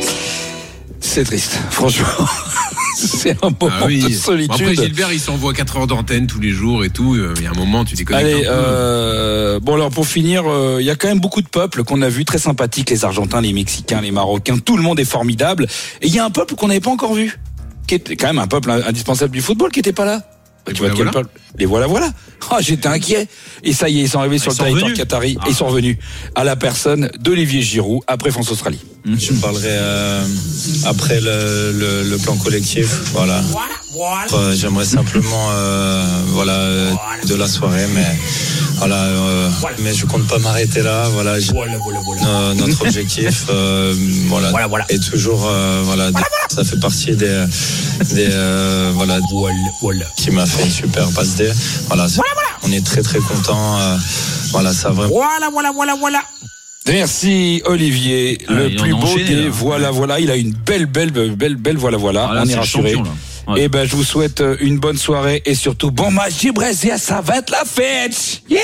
C'est triste, franchement. C'est un moment ah oui. de solitude. Bon, après Gilbert, il s'envoie quatre heures d'antenne tous les jours et tout. Il y a un moment, tu déconnectes. Allez, un peu. Euh, bon alors pour finir, il euh, y a quand même beaucoup de peuples qu'on a vus très sympathiques, les Argentins, les Mexicains, les Marocains. Tout le monde est formidable. Et il y a un peuple qu'on n'avait pas encore vu, qui est quand même un peuple indispensable du football, qui n'était pas là. Les tu vois voilà, quel voilà. Les voilà voilà. Ah, oh, j'étais inquiet. Et ça y est, ils sont arrivés ah, sur le territoire qatari ah. et ils sont revenus à la personne d'Olivier Giroud après France-Australie. Mmh. Je parlerai euh, après le, le, le plan collectif. Voilà. Euh, j'aimerais simplement euh, voilà euh, de la soirée, mais voilà. Euh, mais je compte pas m'arrêter là. Voilà. Euh, notre objectif, euh, voilà, voilà, voilà, est toujours euh, voilà. Des, ça fait partie des des euh, voilà, voilà qui m'a fait une super passe D. Voilà. Voilà, voilà. On est très très content. Euh, voilà, ça vraiment. Voilà, voilà, voilà, voilà. Merci Olivier, ah, le plus beau enchaîné, des là. voilà voilà, il a une belle belle belle belle voilà voilà, ah, là, on est, est rassuré. Ouais. Et ben je vous souhaite une bonne soirée et surtout bon match du Brésil, ça va être la fête. Yeah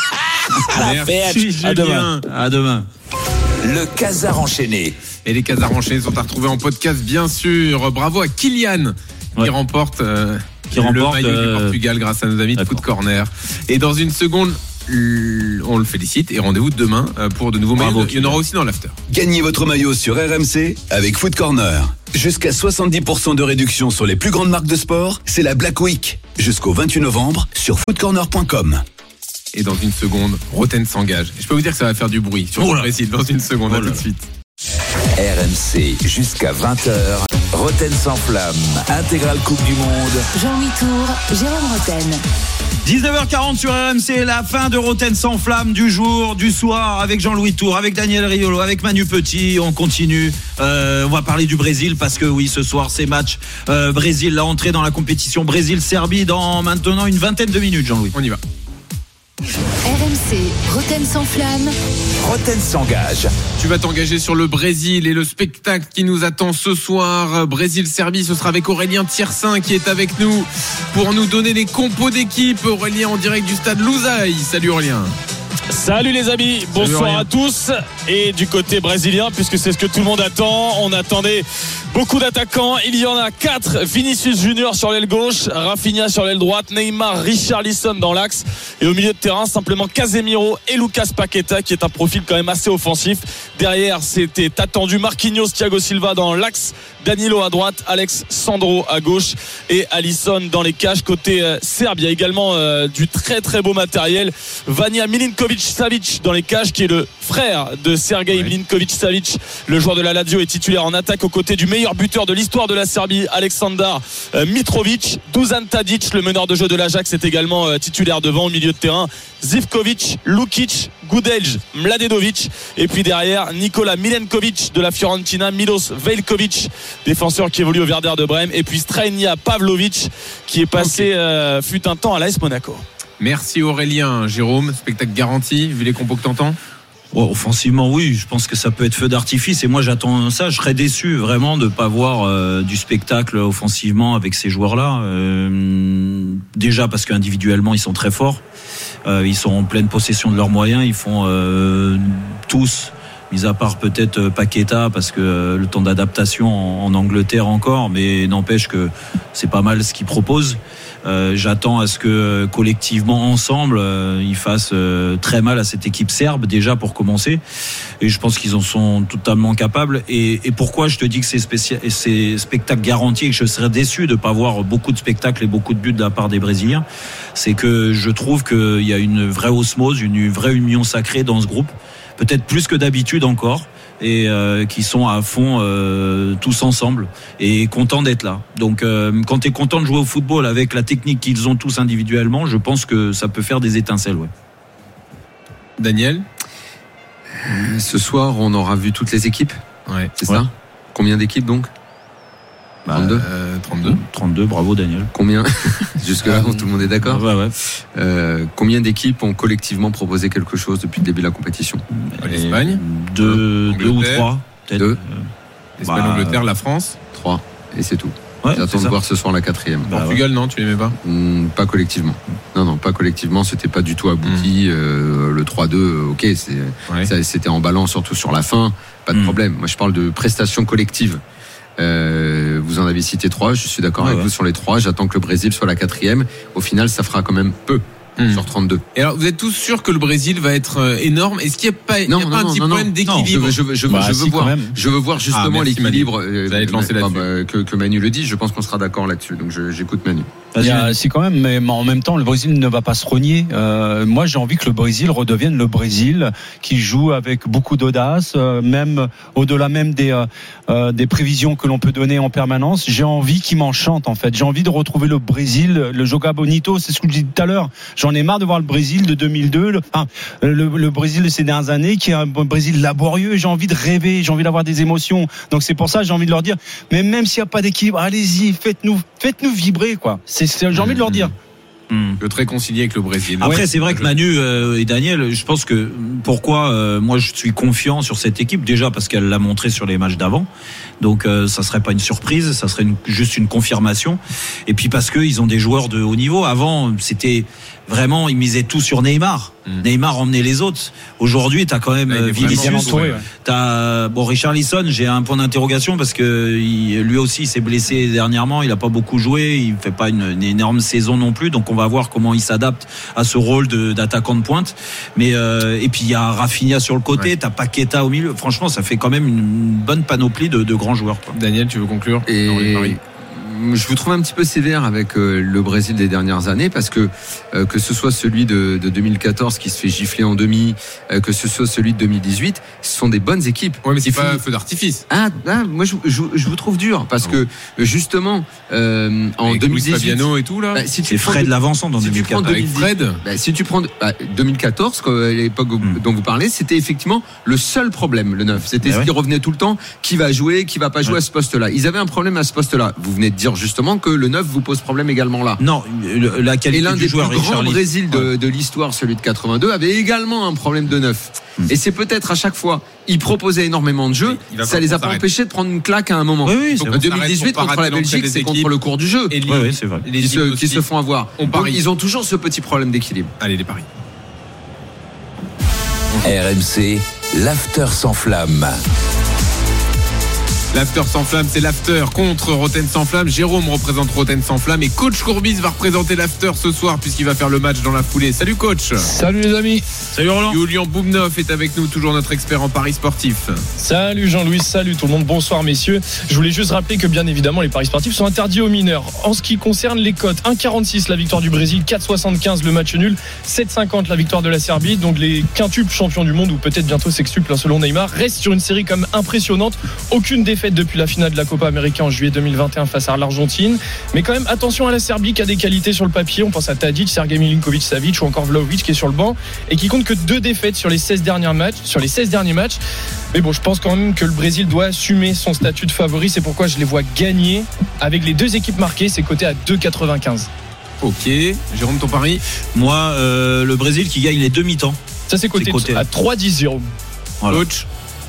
la fête. À demain. À demain. Le Casar enchaîné. Et les Casars enchaînés sont à retrouver en podcast bien sûr. Bravo à Kylian ouais. qui remporte euh, qui le remporte maillot euh... du Portugal grâce à nos amis de Foot Corner. Et dans une seconde, on le félicite et rendez-vous demain pour de nouveaux Bravo, maillots. Il y en aura aussi dans l'after. Gagnez votre maillot sur R M C avec Foot Corner. Jusqu'à soixante-dix pour cent de réduction sur les plus grandes marques de sport. C'est la Black Week. Jusqu'au vingt-huit novembre sur foot corner point com. Et dans une seconde, Roten s'engage. Je peux vous dire que ça va faire du bruit sur oh le Brésil dans une seconde. Oh à tout de suite. R M C jusqu'à vingt heures. Roten sans flamme, intégrale Coupe du Monde. Jean-Louis Tour, Jérôme Roten. dix-neuf heures quarante sur R M C, la fin de Roten sans flamme du jour, du soir, avec Jean-Louis Tour, avec Daniel Riolo, avec Manu Petit. On continue. Euh, on va parler du Brésil parce que oui, ce soir, c'est match euh, Brésil, la entrée dans la compétition Brésil-Serbie dans maintenant une vingtaine de minutes, Jean-Louis. On y va. R M C, Roten sans flamme. Roten s'engage. Tu vas t'engager sur le Brésil et le spectacle qui nous attend ce soir. Brésil-Serbie, ce sera avec Aurélien Tiersin qui est avec nous pour nous donner les compos d'équipe. Aurélien en direct du stade Loussail. Salut Aurélien. Salut les amis, bonsoir Salut, à tous. Et du côté brésilien, puisque c'est ce que tout le monde attend, on attendait beaucoup d'attaquants. Il y en a quatre. Vinicius Junior sur l'aile gauche, Rafinha sur l'aile droite, Neymar, Richarlison dans l'axe. Et au milieu de terrain, simplement Casemiro et Lucas Paqueta, qui est un profil quand même assez offensif. Derrière, c'était attendu Marquinhos, Thiago Silva dans l'axe, Danilo à droite, Alex Sandro à gauche et Alisson dans les cages. Côté euh, serbe, il y a également euh, du très très beau matériel. Vanja Milinković-Savić dans les cages, qui est le frère de Sergej ouais. Milinković-Savić, le joueur de la Lazio, est titulaire en attaque aux côtés du meilleur buteur de l'histoire de la Serbie, Aleksandar euh, Mitrovic. Dusan Tadic, le meneur de jeu de l'Ajax, est également euh, titulaire devant. Au milieu de terrain, Zivkovic, Lukic, Gudelj, Mladedovic. Et puis derrière, Nikola Milenkovic de la Fiorentina, Milos Veljkovic, défenseur qui évolue au Werder de Brême. Et puis Strajnia Pavlovic, qui est passé okay. euh, fut un temps à l'A S Monaco. Merci Aurélien. Jérôme, spectacle garanti, vu les compos que t'entends? Ouais, offensivement, oui, je pense que ça peut être feu d'artifice. Et moi, j'attends ça. Je serais déçu vraiment de ne pas voir euh, du spectacle offensivement avec ces joueurs-là. Euh, déjà parce qu'individuellement, ils sont très forts. Euh, ils sont en pleine possession de leurs moyens. Ils font euh, tous, mis à part peut-être Paqueta, parce que euh, le temps d'adaptation en, en Angleterre encore. Mais n'empêche que c'est pas mal ce qu'ils proposent. Euh, j'attends à ce que collectivement ensemble euh, ils fassent euh, très mal à cette équipe serbe déjà pour commencer, et je pense qu'ils en sont totalement capables. Et, et pourquoi je te dis que c'est, spécial, c'est spectacle garanti et que je serais déçu de ne pas voir beaucoup de spectacles et beaucoup de buts de la part des Brésiliens, c'est que je trouve qu'il y a une vraie osmose, une vraie union sacrée dans ce groupe, peut-être plus que d'habitude encore, et euh, qui sont à fond euh, tous ensemble et contents d'être là. Donc euh, quand tu es content de jouer au football avec la technique qu'ils ont tous individuellement, je pense que ça peut faire des étincelles. Ouais. Daniel, euh, ce soir on aura vu toutes les équipes. Ouais. C'est ouais. ça? Combien d'équipes donc? Bah, trente-deux. Euh, trente-deux. trente-deux, bravo Daniel. Combien? Jusque-là, tout le monde est d'accord? Ouais, ouais. Euh, combien d'équipes ont collectivement proposé quelque chose depuis le début de la compétition? L'Espagne? Deux, deux ou trois, peut-être. Deux. L'Espagne, bah, Angleterre, la France? Trois. Et c'est tout. Ouais, J'attends de voir ce soir la quatrième. Bah, Portugal, ouais. Non, tu l'aimais pas? mmh, Pas collectivement. Non, non, pas collectivement. C'était pas du tout abouti. Mmh. Euh, le trois deux, ok, c'est, ouais. ça, c'était emballant, surtout sur la fin. Pas de mmh. problème. Moi, je parle de prestations collectives. Euh, vous en avez cité trois, je suis d'accord ouais, avec ouais. vous sur les trois. J'attends que le Brésil soit la quatrième. Au final, ça fera quand même peu mmh. sur trente-deux. Et alors, vous êtes tous sûrs que le Brésil va être énorme? Est-ce qu'il n'y a pas, non, y a non, pas non, un petit non, problème non. d'équilibre? Je veux, je veux, bah, je veux, si, voir, je veux voir justement ah, merci, l'équilibre euh, vous allez te lancer là-dessus. Bah, que, que Manu le dit. Je pense qu'on sera d'accord là-dessus. Donc je, j'écoute Manu. Il y a, si quand même, mais en même temps, le Brésil ne va pas se renier. Euh, moi, j'ai envie que le Brésil redevienne le Brésil qui joue avec beaucoup d'audace, euh, même au-delà même des euh, des prévisions que l'on peut donner en permanence. J'ai envie qu'il m'enchante en fait. J'ai envie de retrouver le Brésil, le Joga Bonito. C'est ce que je dis tout à l'heure. J'en ai marre de voir le Brésil de deux mille deux, le, enfin, le, le Brésil de ces dernières années, qui est un Brésil laborieux. J'ai envie de rêver, j'ai envie d'avoir des émotions. Donc c'est pour ça, j'ai envie de leur dire. Mais même s'il n'y a pas d'équilibre, allez-y, faites-nous, faites-nous vibrer quoi. C'est C'est, j'ai envie de leur dire. Mmh. Je veux te réconcilier avec le Brésil. Après, ouais. c'est vrai que Manu euh, et Daniel, je pense que pourquoi euh, moi je suis confiant sur cette équipe, déjà parce qu'elle l'a montré sur les matchs d'avant. Donc euh, ça serait pas une surprise, ça serait une, juste une confirmation. Et puis parce qu'ils ont des joueurs de haut niveau. Avant, c'était vraiment, ils misaient tout sur Neymar. Mmh. Neymar emmenait les autres. Aujourd'hui, t'as quand même ouais, Vinicius. Entouré, ouais. T'as bon Richarlison. J'ai un point d'interrogation parce que il, lui aussi il s'est blessé dernièrement. Il a pas beaucoup joué. Il fait pas une, une énorme saison non plus. Donc on va voir comment il s'adapte à ce rôle de, d'attaquant de pointe. Mais euh, et puis il y a Rafinha sur le côté. Ouais. T'as Paqueta au milieu. Franchement, ça fait quand même une bonne panoplie de, de grands joueurs. Quoi. Daniel, tu veux conclure? Et je vous trouve un petit peu sévère avec euh, le Brésil des dernières années parce que euh, que ce soit celui de, de deux mille quatorze qui se fait gifler en demi, euh, que ce soit celui de deux mille dix-huit, ce sont des bonnes équipes. Ouais, mais c'est pas un feu d'artifice. Ah, ah moi je, je, je vous trouve dur parce non. que justement euh, en avec deux mille dix-huit, Fabiano et tout là, bah, si c'est Fred l'avancant dans si deux mille quatorze. Avec Fred, bah, si tu prends bah, deux mille quatorze, à l'époque mm. dont vous parlez, c'était effectivement le seul problème, le neuf. C'était bah ce ouais. qui revenait tout le temps, qui va jouer, qui va pas jouer ouais. à ce poste-là. Ils avaient un problème à ce poste-là. Vous venez de dire justement que le neuf vous pose problème également là. Non, la qualité et l'un du des joueur plus grands Brésil de, ouais. de l'histoire, celui de quatre-vingt-deux, avait également un problème de neuf. Mm. Et c'est peut-être à chaque fois, ils proposaient énormément de jeux, ça les a pas empêchés de prendre une claque à un moment. Oui, oui, donc, en deux mille dix-huit contre la Belgique, c'est contre le cours du jeu. Et les, ouais, c'est vrai. Qui, se, qui se font avoir. On donc, ils ont toujours ce petit problème d'équilibre. Allez, les paris. R M C, l'after sans flamme. L'after sans flamme, c'est l'after contre Rotten sans flamme. Jérôme représente Rotten sans flamme et coach Courbis va représenter l'after ce soir puisqu'il va faire le match dans la foulée. Salut coach. Salut les amis. Salut Roland. Julian Boubnov est avec nous, toujours notre expert en paris sportifs. Salut Jean-Louis, salut tout le monde, bonsoir messieurs. Je voulais juste rappeler que bien évidemment les paris sportifs sont interdits aux mineurs. En ce qui concerne les cotes, un virgule quarante-six la victoire du Brésil, quatre virgule soixante-quinze le match nul, sept virgule cinquante la victoire de la Serbie. Donc les quintuples champions du monde ou peut-être bientôt sextuples selon Neymar restent sur une série comme impressionnante. Aucune défaite depuis la finale de la Copa América en juillet deux mille vingt et un face à l'Argentine. Mais quand même, attention à la Serbie qui a des qualités sur le papier. On pense à Tadic, Sergej Milinkovic-Savic ou encore Vlahovic qui est sur le banc et qui compte que deux défaites sur les seize derniers matchs. Sur les seize derniers matchs. Mais bon, je pense quand même que le Brésil doit assumer son statut de favori. C'est pourquoi je les vois gagner avec les deux équipes marquées. C'est coté à deux virgule quatre-vingt-quinze. Ok. Jérôme, ton pari? Moi, euh, le Brésil qui gagne les deux mi-temps. Ça, c'est coté, coté à trois dix, Jérôme. Voilà. Coach?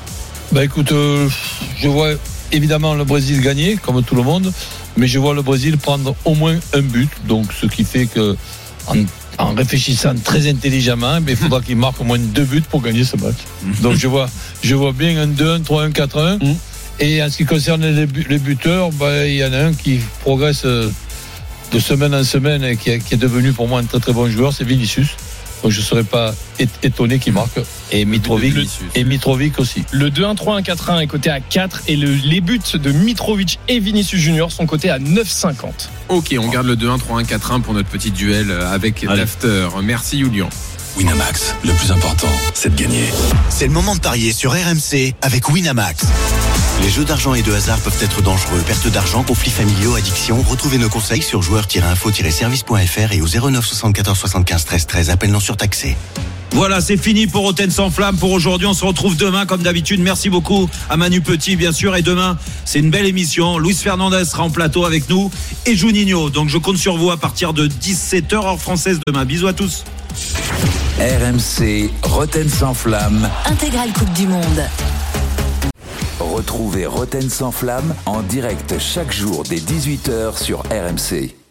Bah écoute, euh, je vois évidemment le Brésil gagner comme tout le monde, mais je vois le Brésil prendre au moins un but, donc ce qui fait que en, en réfléchissant très intelligemment, il faudra qu'il marque au moins deux buts pour gagner ce match. Donc je vois, je vois bien un deux un, trois un, quatre un. Mm. Et en ce qui concerne les, bu- les buteurs, bah, il y en a un qui progresse de semaine en semaine et qui, est, qui est devenu pour moi un très très bon joueur, c'est Vinicius. Donc je ne serais pas étonné qu'il marque. Et Mitrovic, et Mitrovic aussi. Le deux un, trois un, quatre un est coté à quatre et le, les buts de Mitrovic et Vinicius Junior sont cotés à neuf virgule cinquante. Ok, on garde le deux un, trois un, quatre un pour notre petit duel avec Allez. l'after. Merci Julian. Winamax, le plus important, c'est de gagner. C'est le moment de parier sur R M C avec Winamax. Les jeux d'argent et de hasard peuvent être dangereux. Perte d'argent, conflits familiaux, addiction. Retrouvez nos conseils sur joueurs tiret info tiret service point f r et au zéro neuf soixante-quatorze soixante-quinze treize treize. Appel non surtaxé. Voilà, c'est fini pour Rotten sans flamme pour aujourd'hui. On se retrouve demain comme d'habitude. Merci beaucoup à Manu Petit, bien sûr. Et demain, c'est une belle émission. Luis Fernandez sera en plateau avec nous et Juninho. Donc je compte sur vous à partir de dix-sept heures heure française demain. Bisous à tous. R M C, Rotten sans flamme. Intégrale Coupe du Monde. Retrouvez Rotten sans flamme en direct chaque jour dès dix-huit heures sur R M C.